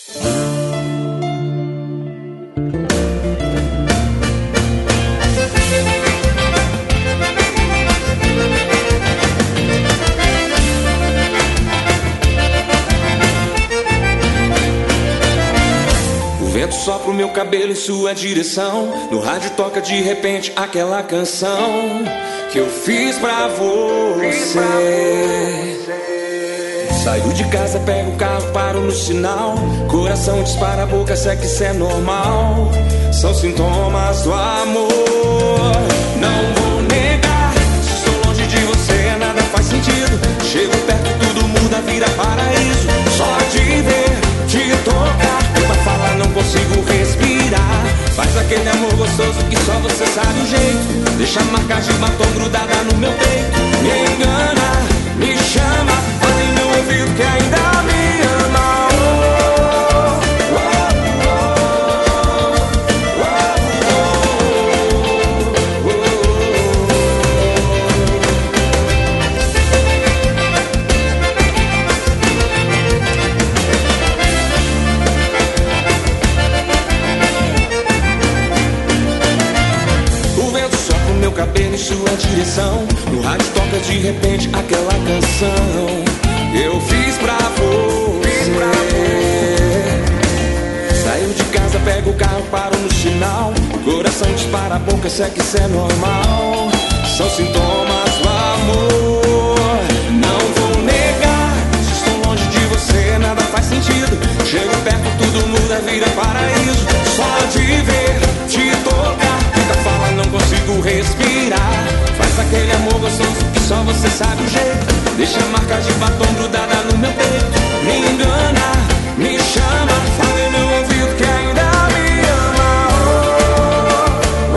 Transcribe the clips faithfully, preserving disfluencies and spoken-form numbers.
Sopra o meu cabelo em sua direção. No rádio toca de repente aquela canção que eu fiz pra você. Saio de casa, pego o carro, paro no sinal. Coração dispara, a boca seca, isso é normal. São sintomas do amor. Não vou negar, se estou longe de você nada faz sentido. Chego perto, tudo muda, vira paraíso. Só de ver, de tocar, pra falar não consigo respirar. Faz aquele amor gostoso que só você sabe o jeito. Deixa marcas de batom grudada no meu peito. Me engana, me chama, fala em meu ouvido que ainda me ama. Oh, oh, oh, oh, oh, meu cabelo em sua direção. No rádio toca de repente aquela canção eu fiz pra você. Saiu de casa, pego o carro, paro no sinal. Coração dispara, a boca seca, isso é normal. São sintomas do amor. Não vou negar, se estou longe de você nada faz sentido. Chego perto, tudo muda, vira paraíso. Só de ver, de tocar, fica fala, não consigo respirar. Faz aquele amor gostoso que só você sabe o jeito. Deixa marcas de batom grudada no meu peito. Me engana, me chama, fala em meu ouvido que ainda me ama. Oh,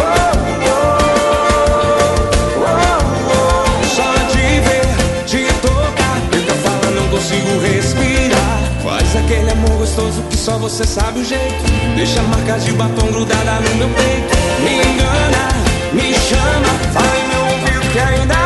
oh, oh, oh, oh. Só de ver, de tocar, fica fala, não consigo respirar. Faz aquele amor gostoso que só você sabe o jeito. Deixa marcas de batom grudada no meu peito. Me engana, me chama, fala em meu ouvido que ainda